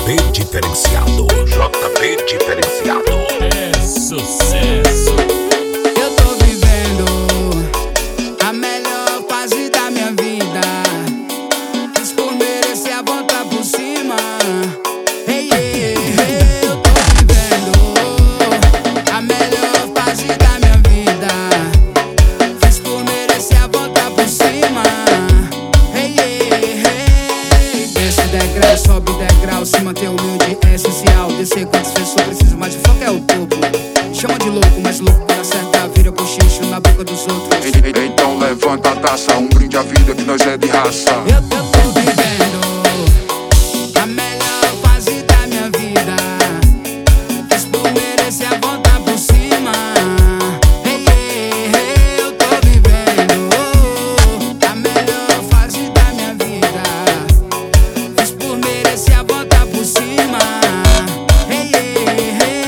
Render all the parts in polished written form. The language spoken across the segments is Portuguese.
JB diferenciado, JB diferenciado. É sucesso. Eu tô vivendo a melhor fase da minha vida. Fiz por merecer a volta por cima. Hey, hey, hey. Eu tô vivendo a melhor fase da minha vida. Fiz por merecer a volta por cima. Hey, hey, hey. Desce degrau, sobe degrau. Se manter humilde é essencial. Descer quantas pessoas precisam, mas o foco é o topo. Chama de louco, mas louco quando acerta vira cochicho na boca dos outros. Então levanta a taça, um brinde à vida que nós é de raça. Eu tô vivendo a melhor fase da minha vida. Fiz por merecer a volta por cima. Hey, hey, hey. Eu tô vivendo a melhor fase da minha vida. Fiz por merecer a volta por cima. Hey, hey, hey.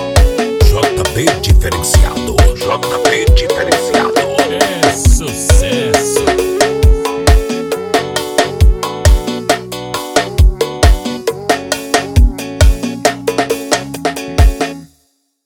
JB diferenciado, JB diferenciado. É sucesso.